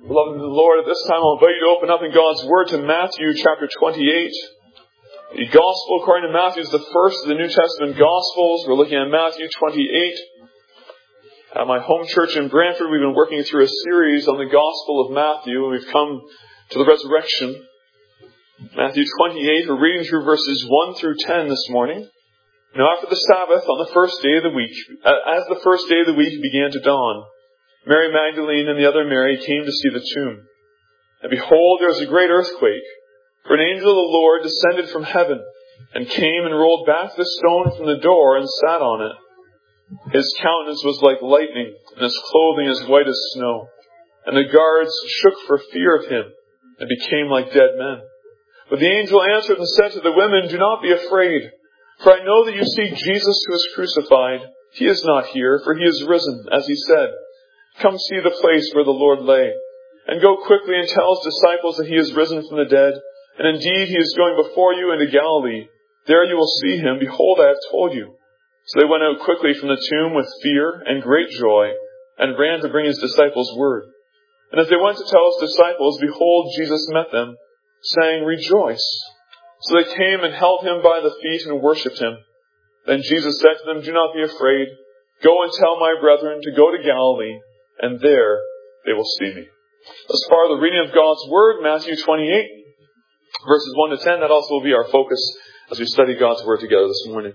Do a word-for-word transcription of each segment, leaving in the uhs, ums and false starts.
Beloved in the Lord, at this time I'll invite you to open up in God's Word to Matthew chapter twenty-eight. The Gospel according to Matthew is the first of the New Testament Gospels. We're looking at Matthew twenty-eight. At my home church in Brantford, we've been working through a series on the Gospel of Matthew, and we've come to the resurrection. Matthew twenty-eight, we're reading through verses one through ten this morning. Now after the Sabbath, on the first day of the week, as the first day of the week began to dawn, Mary Magdalene and the other Mary came to see the tomb. And behold, there was a great earthquake, for an angel of the Lord descended from heaven, and came and rolled back the stone from the door and sat on it. His countenance was like lightning, and his clothing as white as snow. And the guards shook for fear of him, and became like dead men. But the angel answered and said to the women, "Do not be afraid, for I know that you seek Jesus who is crucified. He is not here, for he is risen, as he said. Come see the place where the Lord lay. And go quickly and tell his disciples that he is risen from the dead. And indeed he is going before you into Galilee. There you will see him. Behold, I have told you." So they went out quickly from the tomb with fear and great joy, and ran to bring his disciples word. And as they went to tell his disciples, behold, Jesus met them, saying, "Rejoice." So they came and held him by the feet and worshipped him. Then Jesus said to them, "Do not be afraid. Go and tell my brethren to go to Galilee, and there they will see me." As far as the reading of God's Word, Matthew twenty-eight, verses one to ten, that also will be our focus as we study God's Word together this morning.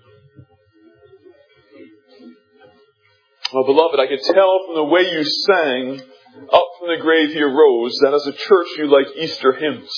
Well, beloved, I could tell from the way you sang, "Up from the grave he arose," that as a church you like Easter hymns.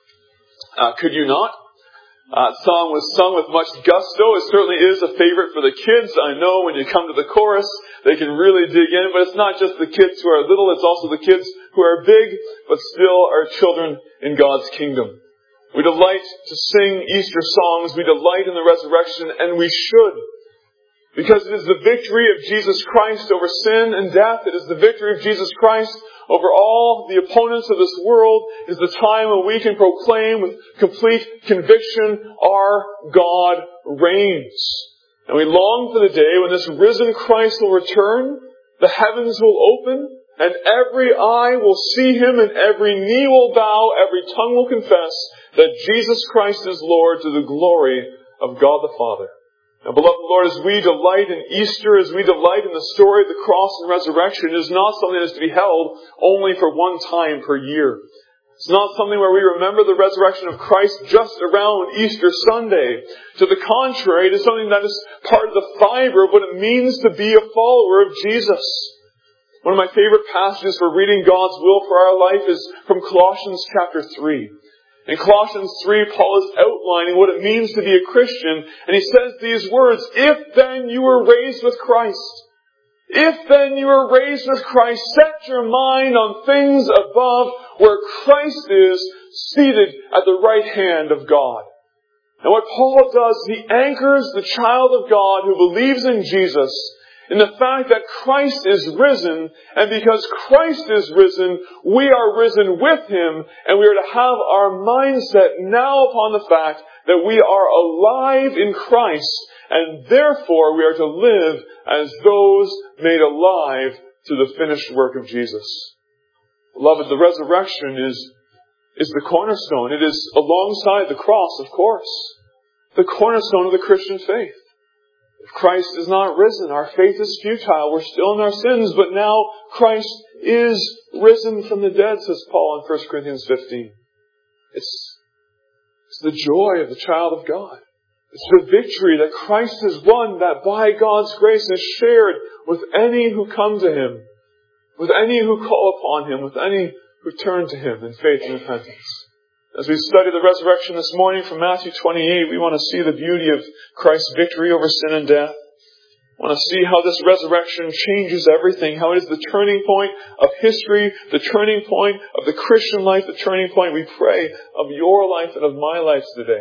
Uh, could you not? Uh, the song was sung with much gusto. It certainly is a favorite for the kids. I know when you come to the chorus, they can really dig in. But it's not just the kids who are little, it's also the kids who are big, but still are children in God's kingdom. We delight to sing Easter songs. We delight in the resurrection, and we should. Because it is the victory of Jesus Christ over sin and death. It is the victory of Jesus Christ over all the opponents of this world. It is the time when we can proclaim with complete conviction, our God reigns. And we long for the day when this risen Christ will return, the heavens will open, and every eye will see him, and every knee will bow, every tongue will confess that Jesus Christ is Lord, to the glory of God the Father. Now, beloved Lord, as we delight in Easter, as we delight in the story of the cross and resurrection, it is not something that is to be held only for one time per year. It's not something where we remember the resurrection of Christ just around Easter Sunday. To the contrary, it is something that is part of the fiber of what it means to be a follower of Jesus. One of my favorite passages for reading God's will for our life is from Colossians chapter three. In Colossians three, Paul is outlining what it means to be a Christian, and he says these words, "If then you were raised with Christ, if then you were raised with Christ, set your mind on things above, where Christ is seated at the right hand of God." And what Paul does, he anchors the child of God who believes in Jesus in the fact that Christ is risen, and because Christ is risen, we are risen with him, and we are to have our mindset now upon the fact that we are alive in Christ, and therefore we are to live as those made alive through the finished work of Jesus. Beloved, the resurrection is, is the cornerstone. It is alongside the cross, of course, the cornerstone of the Christian faith. If Christ is not risen, our faith is futile. We're still in our sins, but now Christ is risen from the dead, says Paul in First Corinthians fifteen. It's, it's the joy of the child of God. It's the victory that Christ has won, that by God's grace is shared with any who come to him, with any who call upon him, with any who turn to him in faith and repentance. As we study the resurrection this morning from Matthew twenty-eight, we want to see the beauty of Christ's victory over sin and death. We want to see how this resurrection changes everything, how it is the turning point of history, the turning point of the Christian life, the turning point, we pray, of your life and of my life today.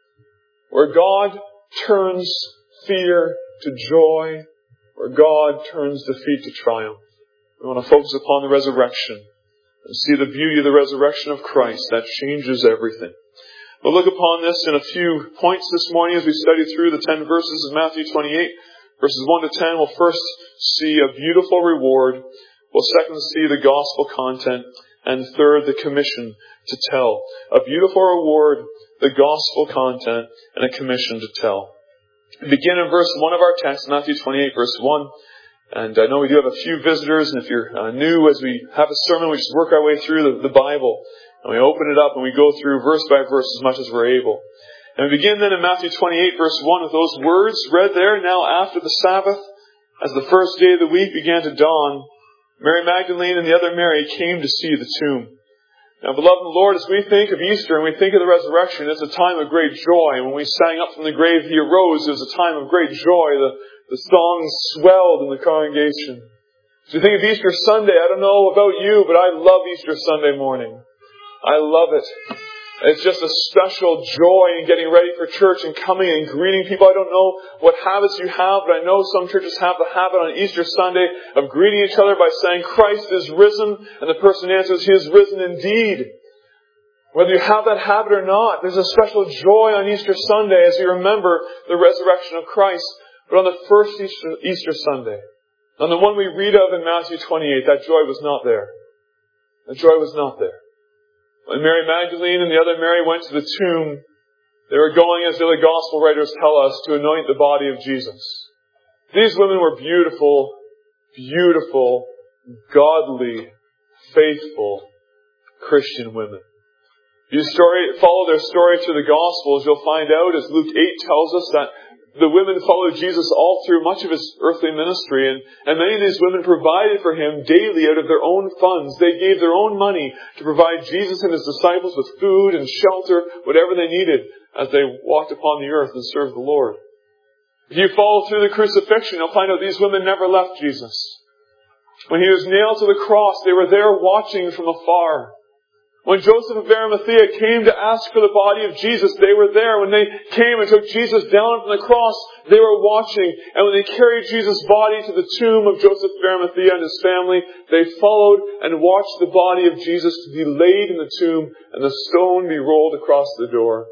Where God turns fear to joy, where God turns defeat to triumph. We want to focus upon the resurrection and see the beauty of the resurrection of Christ that changes everything. We'll look upon this in a few points this morning as we study through the ten verses of Matthew twenty-eight. Verses one to ten, we'll first see a beautiful reward. We'll second see the gospel content. And third, the commission to tell. A beautiful reward, the gospel content, and a commission to tell. We begin in verse one of our text, Matthew twenty-eight, verse one. And I know we do have a few visitors, and if you're uh, new, as we have a sermon, we just work our way through the, the Bible. And we open it up and we go through verse by verse as much as we're able. And we begin then in Matthew twenty-eight, verse one, with those words read there. Now after the Sabbath, as the first day of the week began to dawn, Mary Magdalene and the other Mary came to see the tomb. Now, beloved in the Lord, as we think of Easter and we think of the resurrection, it's a time of great joy. When we sang up from the grave, He arose, it was a time of great joy. The, the songs swelled in the congregation. As we think of Easter Sunday, I don't know about you, but I love Easter Sunday morning. I love it. It's just a special joy in getting ready for church and coming and greeting people. I don't know what habits you have, but I know some churches have the habit on Easter Sunday of greeting each other by saying, Christ is risen, and the person answers, He is risen indeed. Whether you have that habit or not, there's a special joy on Easter Sunday as you remember the resurrection of Christ. But on the first Easter, Easter Sunday, on the one we read of in Matthew twenty-eight, that joy was not there. That joy was not there. When Mary Magdalene and the other Mary went to the tomb, they were going, as the other gospel writers tell us, to anoint the body of Jesus. These women were beautiful, beautiful, godly, faithful Christian women. If you story, follow their story through the Gospels, you'll find out, as Luke eight tells us, that the women followed Jesus all through much of His earthly ministry, and, and many of these women provided for Him daily out of their own funds. They gave their own money to provide Jesus and His disciples with food and shelter, whatever they needed, as they walked upon the earth and served the Lord. If you follow through the crucifixion, you'll find out these women never left Jesus. When He was nailed to the cross, they were there watching from afar. When Joseph of Arimathea came to ask for the body of Jesus, they were there. When they came and took Jesus down from the cross, they were watching. And when they carried Jesus' body to the tomb of Joseph of Arimathea and his family, they followed and watched the body of Jesus to be laid in the tomb and the stone be rolled across the door.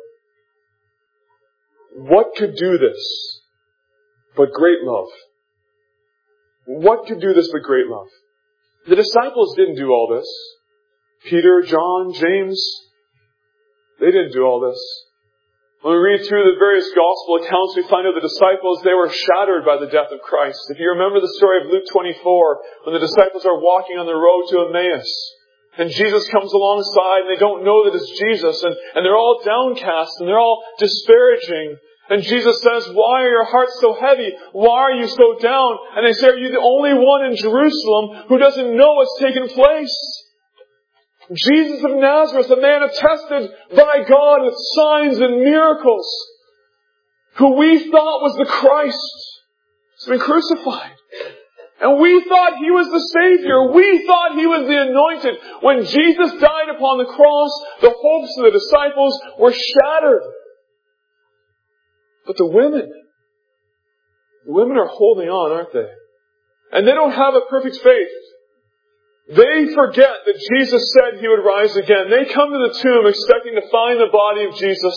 What could do this but great love? What could do this but great love? The disciples didn't do all this. Peter, John, James, they didn't do all this. When we read through the various gospel accounts, we find out the disciples, they were shattered by the death of Christ. If you remember the story of Luke twenty-four, when the disciples are walking on the road to Emmaus, and Jesus comes alongside, and they don't know that it's Jesus, and, and they're all downcast, and they're all disparaging. And Jesus says, why are your hearts so heavy? Why are you so down? And they say, are you the only one in Jerusalem who doesn't know what's taken place? Jesus of Nazareth, a man attested by God with signs and miracles, who we thought was the Christ, has been crucified. And we thought He was the Savior. We thought He was the Anointed. When Jesus died upon the cross, the hopes of the disciples were shattered. But the women, the women are holding on, aren't they? And they don't have a perfect faith. They forget that Jesus said He would rise again. They come to the tomb expecting to find the body of Jesus.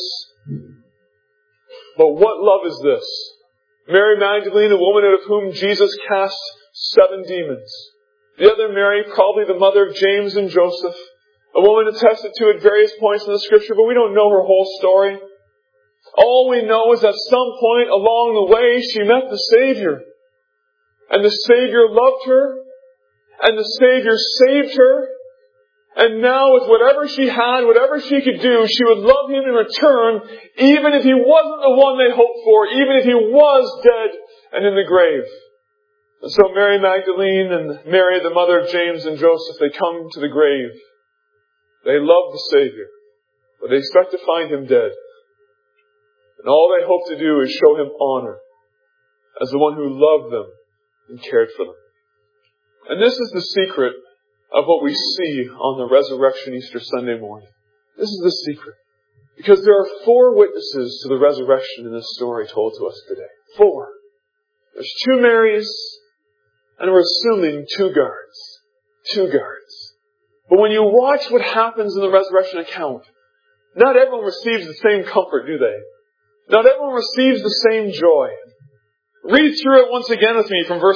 But what love is this? Mary Magdalene, a woman out of whom Jesus cast seven demons. The other Mary, probably the mother of James and Joseph. A woman attested to at various points in the Scripture, but we don't know her whole story. All we know is at some point along the way she met the Savior. And the Savior loved her. And the Savior saved her. And now with whatever she had, whatever she could do, she would love Him in return, even if He wasn't the one they hoped for, even if He was dead and in the grave. And so Mary Magdalene and Mary, the mother of James and Joseph, they come to the grave. They love the Savior, but they expect to find Him dead. And all they hope to do is show Him honor as the one who loved them and cared for them. And this is the secret of what we see on the resurrection Easter Sunday morning. This is the secret. Because there are four witnesses to the resurrection in this story told to us today. Four. There's two Marys, and we're assuming two guards. Two guards. But when you watch what happens in the resurrection account, not everyone receives the same comfort, do they? Not everyone receives the same joy. Read through it once again with me from verse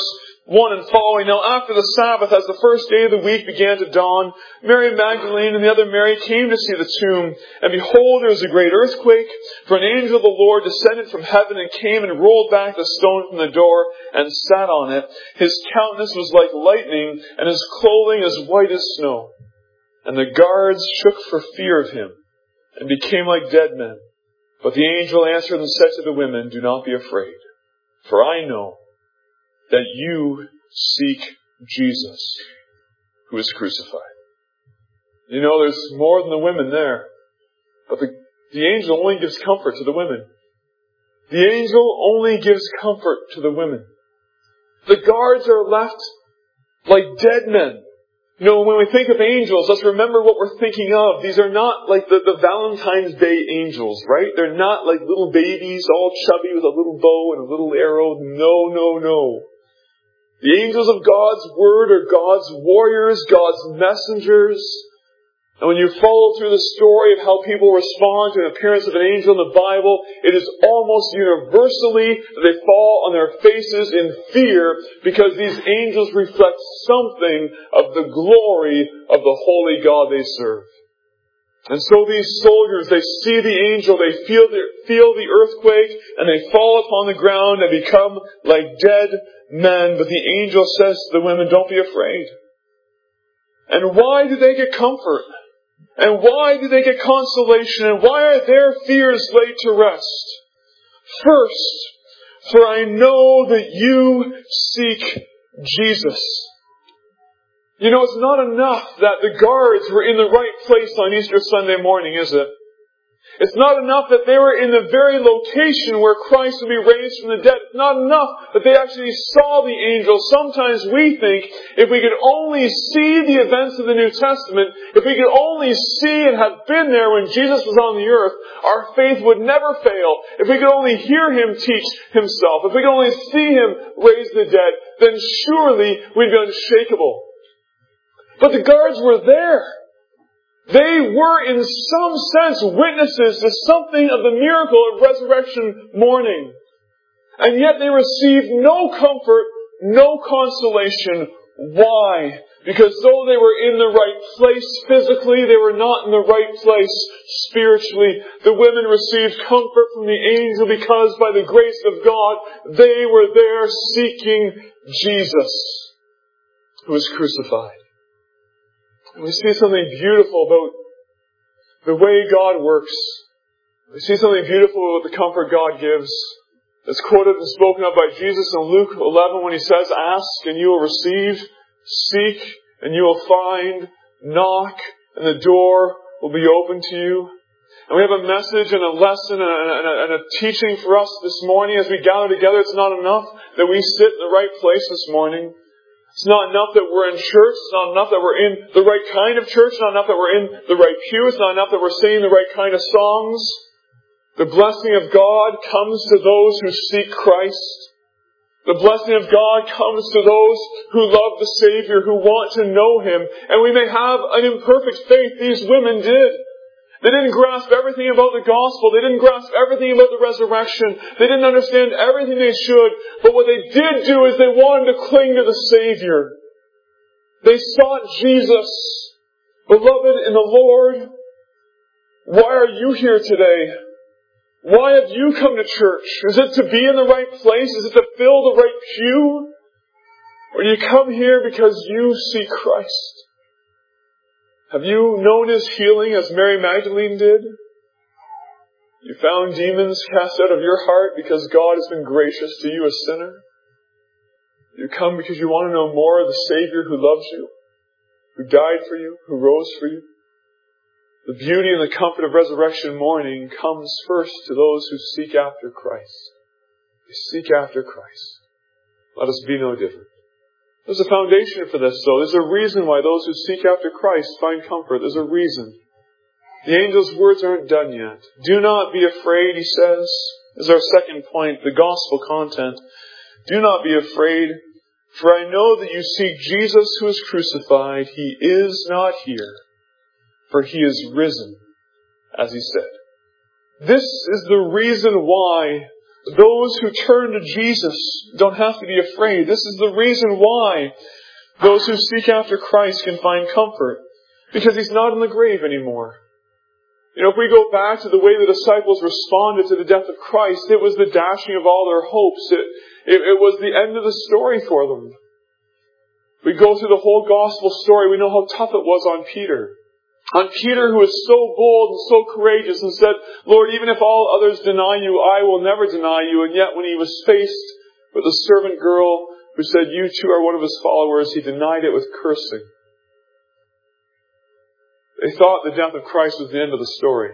one and following. Now after the Sabbath, as the first day of the week began to dawn, Mary Magdalene and the other Mary came to see the tomb. And behold, there was a great earthquake, for an angel of the Lord descended from heaven and came and rolled back the stone from the door and sat on it. His countenance was like lightning, and his clothing as white as snow. And the guards shook for fear of him, and became like dead men. But the angel answered and said to the women, do not be afraid, for I know that you seek Jesus, who is crucified. You know, there's more than the women there. But the, the angel only gives comfort to the women. The angel only gives comfort to the women. The guards are left like dead men. You know, when we think of angels, let's remember what we're thinking of. These are not like the, the Valentine's Day angels, right? They're not like little babies, all chubby with a little bow and a little arrow. No, no, no. The angels of God's Word are God's warriors, God's messengers. And when you follow through the story of how people respond to an appearance of an angel in the Bible, it is almost universally that they fall on their faces in fear because these angels reflect something of the glory of the holy God they serve. And so these soldiers, they see the angel, they feel the, feel the earthquake, and they fall upon the ground and become like dead men. But the angel says to the women, don't be afraid. And why do they get comfort? And why do they get consolation? And why are their fears laid to rest? First, for I know that you seek Jesus. You know, it's not enough that the guards were in the right place on Easter Sunday morning, is it? It's not enough that they were in the very location where Christ would be raised from the dead. It's not enough that they actually saw the angel. Sometimes we think if we could only see the events of the New Testament, if we could only see and have been there when Jesus was on the earth, our faith would never fail. If we could only hear Him teach Himself, if we could only see Him raise the dead, then surely we'd be unshakable. But the guards were there. They were in some sense witnesses to something of the miracle of resurrection morning. And yet they received no comfort, no consolation. Why? Because though they were in the right place physically, they were not in the right place spiritually. The women received comfort from the angel because by the grace of God, they were there seeking Jesus, who was crucified. And we see something beautiful about the way God works. We see something beautiful about the comfort God gives. It's quoted and spoken of by Jesus in Luke eleven when He says, ask and you will receive, seek and you will find, knock and the door will be open to you. And we have a message and a lesson and a, and, a, and a teaching for us this morning as we gather together. It's not enough that we sit in the right place this morning. It's not enough that we're in church. It's not enough that we're in the right kind of church. It's not enough that we're in the right pew. It's not enough that we're singing the right kind of songs. The blessing of God comes to those who seek Christ. The blessing of God comes to those who love the Savior, who want to know Him. And we may have an imperfect faith. These women did. They didn't grasp everything about the gospel. They didn't grasp everything about the resurrection. They didn't understand everything they should. But what they did do is they wanted to cling to the Savior. They sought Jesus. Beloved in the Lord, why are you here today? Why have you come to church? Is it to be in the right place? Is it to fill the right pew? Or do you come here because you see Christ? Have you known His healing as Mary Magdalene did? You found demons cast out of your heart because God has been gracious to you, a sinner? You come because you want to know more of the Savior who loves you, who died for you, who rose for you. The beauty and the comfort of resurrection morning comes first to those who seek after Christ. They seek after Christ. Let us be no different. There's a foundation for this, though. There's a reason why those who seek after Christ find comfort. There's a reason. The angel's words aren't done yet. Do not be afraid, he says. This is our second point, the gospel content. Do not be afraid, for I know that you seek Jesus who is crucified. He is not here, for He is risen, as He said. This is the reason why Those who turn to Jesus don't have to be afraid. This is the reason why those who seek after Christ can find comfort. Because He's not in the grave anymore. You know, if we go back to the way the disciples responded to the death of Christ, it was the dashing of all their hopes. It, it, it was the end of the story for them. We go through the whole gospel story. We know how tough it was on Peter. On Peter, who was so bold and so courageous and said, Lord, even if all others deny you, I will never deny you. And yet when he was faced with a servant girl who said, you too are one of his followers, he denied it with cursing. They thought the death of Christ was the end of the story.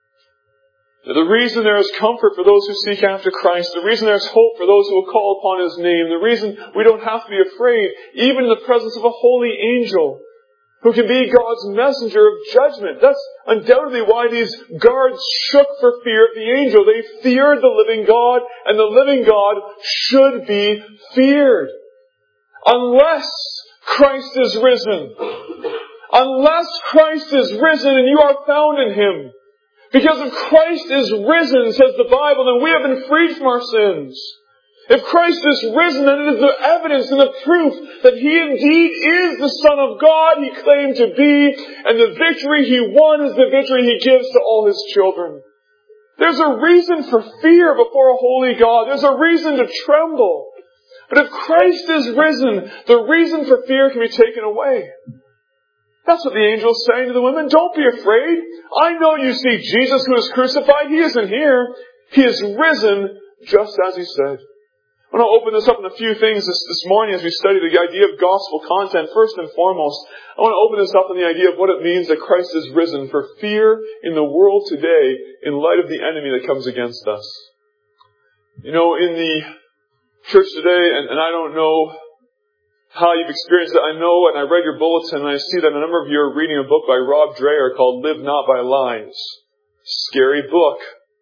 The reason there is comfort for those who seek after Christ, the reason there is hope for those who will call upon His name, the reason we don't have to be afraid, even in the presence of a holy angel who can be God's messenger of judgment. That's undoubtedly why these guards shook for fear of the angel. They feared the living God, and the living God should be feared. Unless Christ is risen. Unless Christ is risen and you are found in Him. Because if Christ is risen, says the Bible, then we have been freed from our sins. If Christ is risen, then it is the evidence and the proof that He indeed is the Son of God He claimed to be, and the victory He won is the victory He gives to all His children. There's a reason for fear before a holy God. There's a reason to tremble. But if Christ is risen, the reason for fear can be taken away. That's what the angel is saying to the women. Don't be afraid. I know you see Jesus who is crucified. He isn't here. He is risen just as He said. I want to open this up in a few things this, this morning as we study the idea of gospel content. First and foremost, I want to open this up in the idea of what it means that Christ is risen, for fear in the world today in light of the enemy that comes against us. You know, in the church today, and, and I don't know how you've experienced it. I know, and I read your bulletin, and I see that a number of you are reading a book by Rob Dreher called Live Not by Lies. Scary book.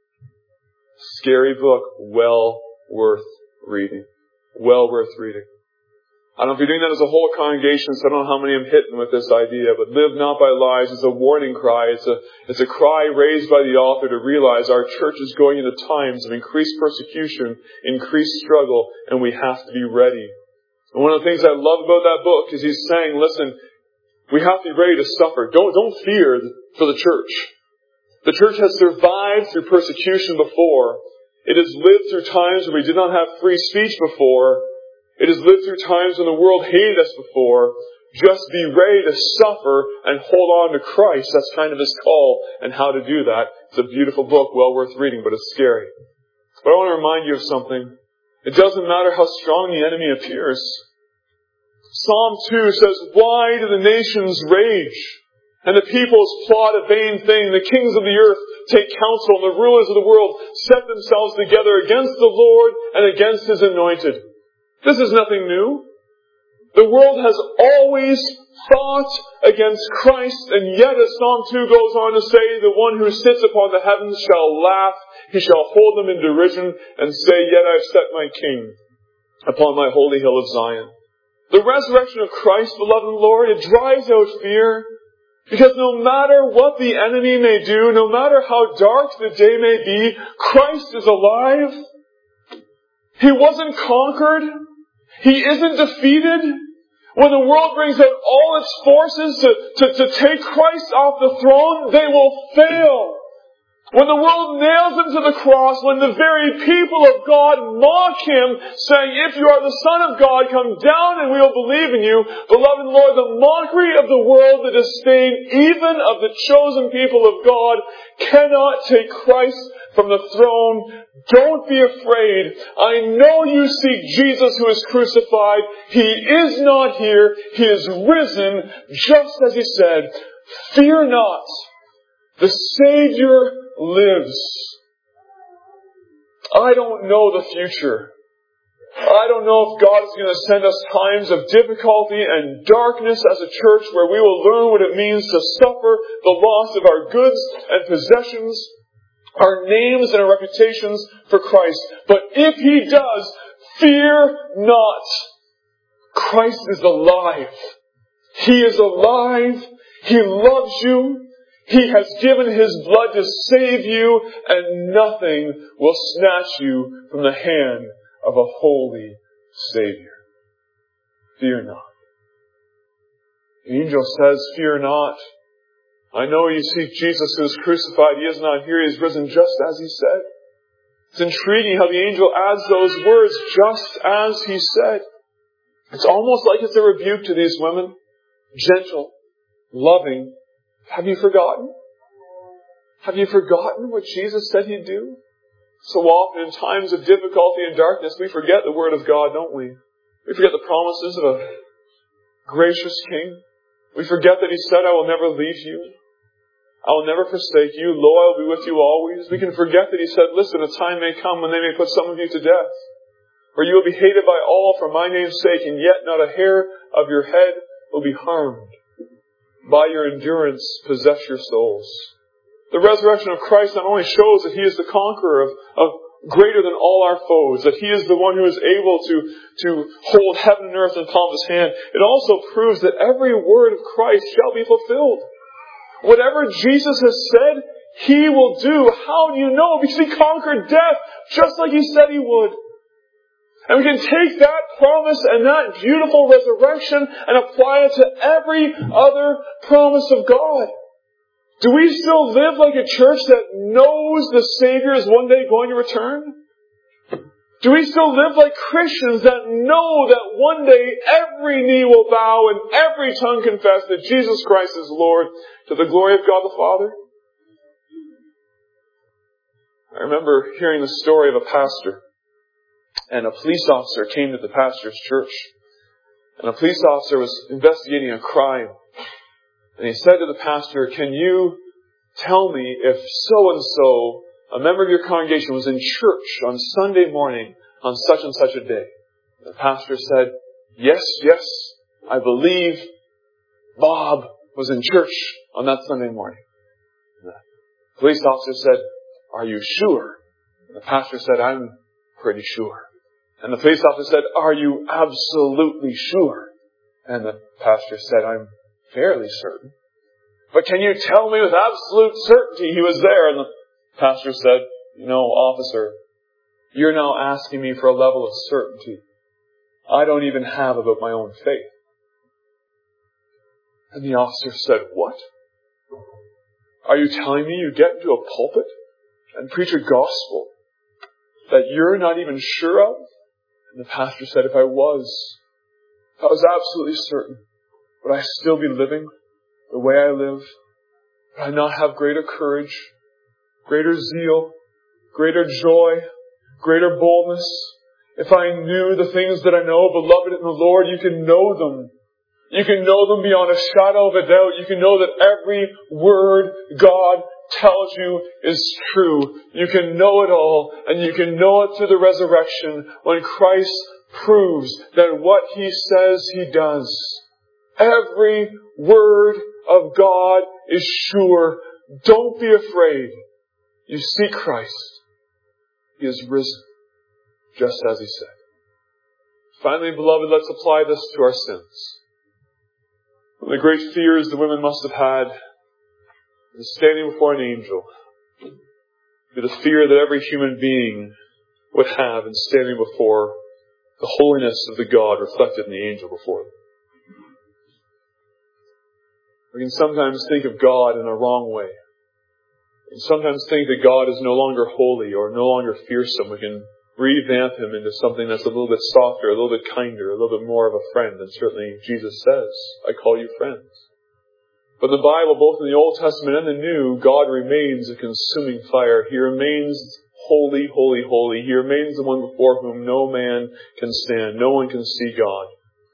Scary book. Well worth reading. Well worth reading. I don't know if you're doing that as a whole congregation, so I don't know how many I'm hitting with this idea, but Live Not by Lies is a warning cry. It's a, it's a cry raised by the author to realize our church is going into times of increased persecution, increased struggle, and we have to be ready. And one of the things I love about that book is he's saying, listen, we have to be ready to suffer. Don't, don't fear for the church. The church has survived through persecution before. It has lived through times when we did not have free speech before. It has lived through times when the world hated us before. Just be ready to suffer and hold on to Christ. That's kind of his call and how to do that. It's a beautiful book, well worth reading, but it's scary. But I want to remind you of something. It doesn't matter how strong the enemy appears. Psalm two says, why do the nations rage and the peoples plot a vain thing? The kings of the earth take counsel and the rulers of the world set themselves together against the Lord and against His anointed. This is nothing new. The world has always fought against Christ, and yet as Psalm two goes on to say, the one who sits upon the heavens shall laugh. He shall hold them in derision and say, yet I have set my King upon my holy hill of Zion. The resurrection of Christ, beloved in the Lord, it drives out fear. Because no matter what the enemy may do, no matter how dark the day may be, Christ is alive. He wasn't conquered. He isn't defeated. When the world brings out all its forces to, to, to take Christ off the throne, they will fail. When the world nails Him to the cross, when the very people of God mock Him, saying, if you are the Son of God, come down and we will believe in you. Beloved Lord, the mockery of the world, the disdain even of the chosen people of God, cannot take Christ from the throne. Don't be afraid. I know you seek Jesus who is crucified. He is not here. He is risen, just as He said. Fear not. The Savior lives. I don't know the future. I don't know if God is going to send us times of difficulty and darkness as a church where we will learn what it means to suffer the loss of our goods and possessions, our names and our reputations for Christ. But if He does, fear not. Christ is alive. He is alive. He loves you. He has given His blood to save you, and nothing will snatch you from the hand of a holy Savior. Fear not. The angel says, fear not. I know you seek Jesus who is crucified. He is not here. He is risen just as He said. It's intriguing how the angel adds those words, just as He said. It's almost like it's a rebuke to these women. Gentle, loving. Have you forgotten? Have you forgotten what Jesus said He'd do? So often in times of difficulty and darkness, we forget the Word of God, don't we? We forget the promises of a gracious King. We forget that He said, I will never leave you. I will never forsake you. Lo, I will be with you always. We can forget that He said, listen, a time may come when they may put some of you to death, where you will be hated by all for my name's sake, and yet not a hair of your head will be harmed. By your endurance, possess your souls. The resurrection of Christ not only shows that He is the conqueror of, of greater than all our foes, that He is the one who is able to, to hold heaven and earth in the palm of His hand, it also proves that every word of Christ shall be fulfilled. Whatever Jesus has said, He will do. How do you know? Because He conquered death just like He said He would. And we can take that promise and that beautiful resurrection and apply it to every other promise of God. Do we still live like a church that knows the Savior is one day going to return? Do we still live like Christians that know that one day every knee will bow and every tongue confess that Jesus Christ is Lord to the glory of God the Father? I remember hearing the story of a pastor, and a police officer came to the pastor's church, and a police officer was investigating a crime. And he said to the pastor, can you tell me if so-and-so, a member of your congregation, was in church on Sunday morning on such and such a day? The pastor said, yes, yes, I believe Bob was in church on that Sunday morning. And the police officer said, are you sure? And the pastor said, I'm pretty sure. And the police officer said, are you absolutely sure? And the pastor said, I'm fairly certain. But can you tell me with absolute certainty he was there? And the pastor said, you know, officer, you're now asking me for a level of certainty I don't even have about my own faith. And the officer said, what? Are you telling me you get into a pulpit and preach a gospel that you're not even sure of? And the pastor said, if I was, if I was absolutely certain, would I still be living the way I live? Would I not have greater courage, greater zeal, greater joy, greater boldness? If I knew the things that I know, beloved in the Lord, you can know them. You can know them beyond a shadow of a doubt. You can know that every word God tells you is true. You can know it all, and you can know it through the resurrection when Christ proves that what He says He does. Every word of God is sure. Don't be afraid. You see Christ. He is risen, just as He said. Finally, beloved, let's apply this to our sins. One of the great fears the women must have had is standing before an angel. The fear that every human being would have in standing before the holiness of the God reflected in the angel before them. We can sometimes think of God in a wrong way. We can sometimes think that God is no longer holy or no longer fearsome. We can revamp Him into something that's a little bit softer, a little bit kinder, a little bit more of a friend. And certainly Jesus says, I call you friends. But in the Bible, both in the Old Testament and the New, God remains a consuming fire. He remains holy, holy, holy. He remains the one before whom no man can stand. No one can see God.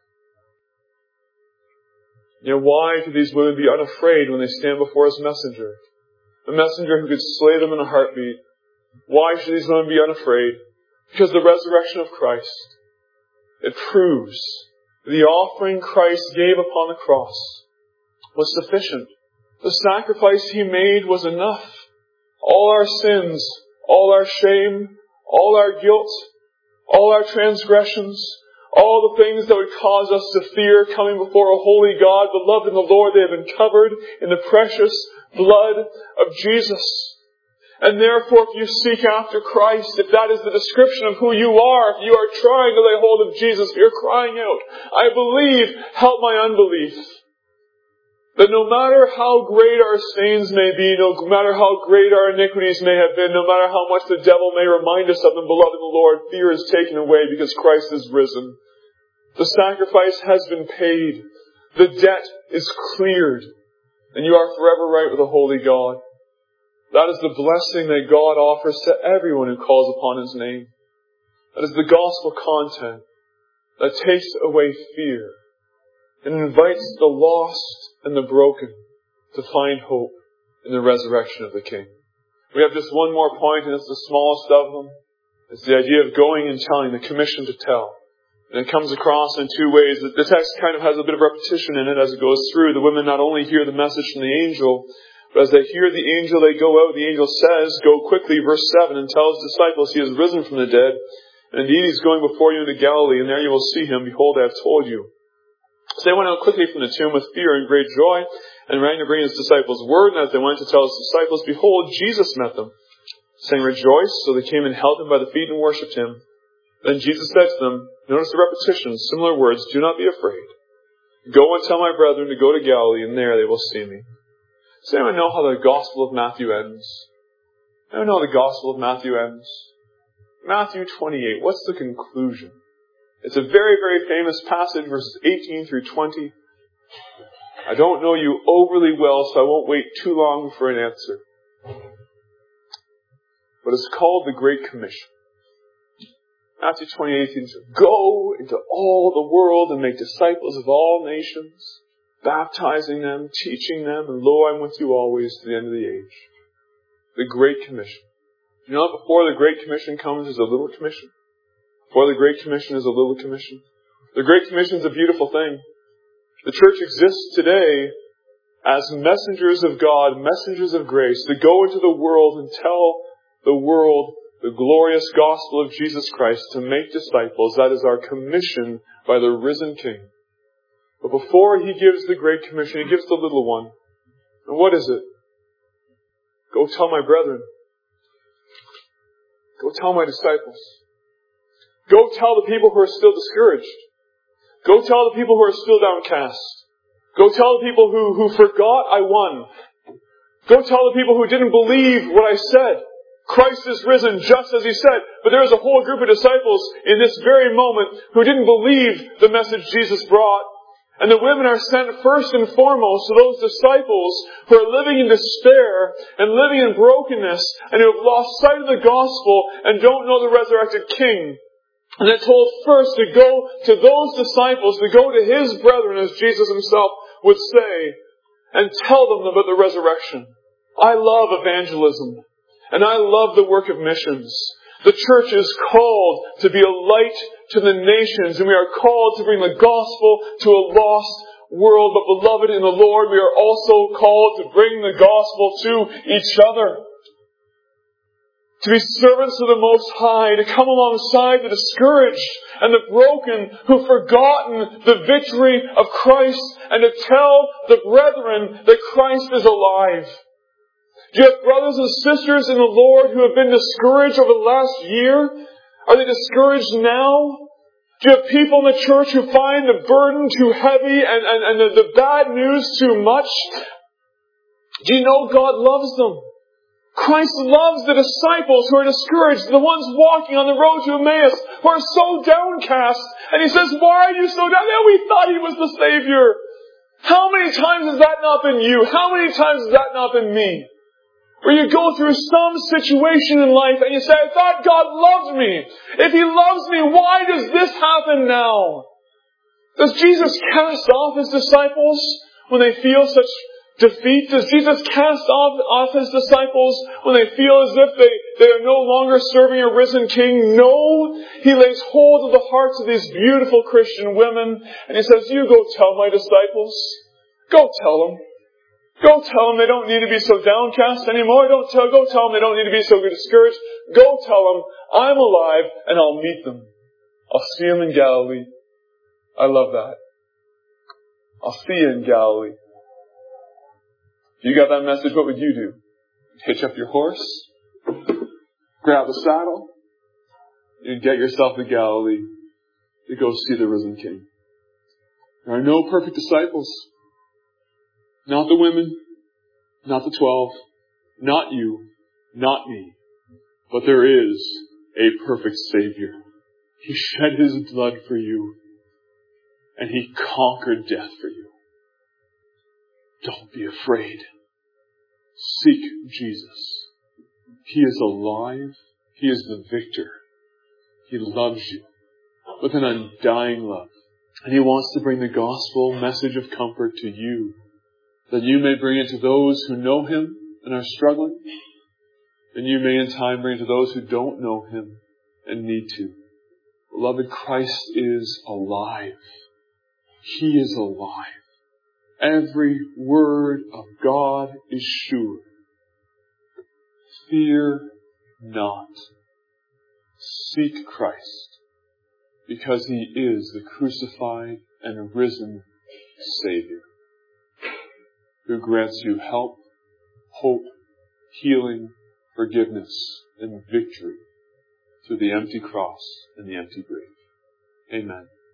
You know, why could these women be unafraid when they stand before His messenger? A messenger who could slay them in a heartbeat. Why should these women be unafraid? Because the resurrection of Christ, it proves the offering Christ gave upon the cross was sufficient. The sacrifice He made was enough. All our sins, all our shame, all our guilt, all our transgressions, all the things that would cause us to fear coming before a holy God, beloved in the Lord, they have been covered in the precious blood of Jesus. And therefore, if you seek after Christ, if that is the description of who you are, if you are trying to lay hold of Jesus, if you're crying out, I believe, help my unbelief. That no matter how great our sins may be, no matter how great our iniquities may have been, no matter how much the devil may remind us of them, beloved in the Lord, fear is taken away because Christ is risen. The sacrifice has been paid. The debt is cleared. And you are forever right with a holy God. That is the blessing that God offers to everyone who calls upon His name. That is the gospel content that takes away fear and invites the lost and the broken to find hope in the resurrection of the King. We have just one more point, and it's the smallest of them. It's the idea of going and telling, the commission to tell. And it comes across in two ways. The text kind of has a bit of repetition in it as it goes through. The women not only hear the message from the angel, but as they hear the angel, they go out. The angel says, go quickly, verse seven, and tell His disciples He is risen from the dead. And indeed He's going before you into Galilee, and there you will see Him. Behold, I have told you. So they went out quickly from the tomb with fear and great joy, and ran to bring His disciples word. And as they went to tell His disciples, behold, Jesus met them, saying, rejoice. So they came and held Him by the feet and worshipped Him. Then Jesus said to them, notice the repetition, similar words, do not be afraid. Go and tell my brethren to go to Galilee, and there they will see me. Does anyone know how the Gospel of Matthew ends? Anyone know how the Gospel of Matthew ends? Matthew twenty-eight. What's the conclusion? It's a very, very famous passage, verses eighteen through twenty. I don't know you overly well, so I won't wait too long for an answer. But it's called the Great Commission. Matthew twenty-eight, eighteen, go into all the world and make disciples of all nations, baptizing them, teaching them, and lo, I'm with you always to the end of the age. The Great Commission. You know that before the Great Commission comes is a little commission? Before the Great Commission is a little commission. The Great Commission is a beautiful thing. The church exists today as messengers of God, messengers of grace, to go into the world and tell the world the glorious gospel of Jesus Christ, to make disciples. That is our commission by the risen King. But before He gives the Great Commission, He gives the little one. And what is it? Go tell my brethren. Go tell my disciples. Go tell the people who are still discouraged. Go tell the people who are still downcast. Go tell the people who, who forgot I won. Go tell the people who didn't believe what I said. Christ is risen just as He said. But there is a whole group of disciples in this very moment who didn't believe the message Jesus brought. And the women are sent first and foremost to those disciples who are living in despair and living in brokenness and who have lost sight of the gospel and don't know the resurrected King. And they're told first to go to those disciples, to go to His brethren, as Jesus Himself would say, and tell them about the resurrection. I love evangelism, and I love the work of missions. The church is called to be a light to the nations, and we are called to bring the gospel to a lost world. But beloved in the Lord, we are also called to bring the gospel to each other. To be servants of the Most High, to come alongside the discouraged and the broken who've forgotten the victory of Christ, and to tell the brethren that Christ is alive. Do you have brothers and sisters in the Lord who have been discouraged over the last year? Are they discouraged now? Do you have people in the church who find the burden too heavy and, and, and the, the bad news too much? Do you know God loves them? Christ loves the disciples who are discouraged, the ones walking on the road to Emmaus, who are so downcast. And He says, why are you so down? Yeah, we thought He was the Savior. How many times has that not been you? How many times has that not been me? Where you go through some situation in life and you say, I thought God loved me. If He loves me, why does this happen now? Does Jesus cast off His disciples when they feel such defeat? Does Jesus cast off, off His disciples when they feel as if they, they are no longer serving a risen King? No. He lays hold of the hearts of these beautiful Christian women and He says, you go tell my disciples. Go tell them. Go tell them they don't need to be so downcast anymore. Don't tell, go tell them they don't need to be so discouraged. Go tell them I'm alive and I'll meet them. I'll see them in Galilee. I love that. I'll see you in Galilee. If you got that message, what would you do? Hitch up your horse, grab the saddle, and get yourself to Galilee to go see the risen King. There are no perfect disciples. Not the women, not the twelve, not you, not me. But there is a perfect Savior. He shed His blood for you, and He conquered death for you. Don't be afraid. Seek Jesus. He is alive. He is the victor. He loves you with an undying love. And He wants to bring the gospel message of comfort to you, that you may bring it to those who know Him and are struggling, and you may in time bring it to those who don't know Him and need to. Beloved, Christ is alive. He is alive. Every word of God is sure. Fear not. Seek Christ, because He is the crucified and risen Savior, who grants you help, hope, healing, forgiveness, and victory through the empty cross and the empty grave. Amen.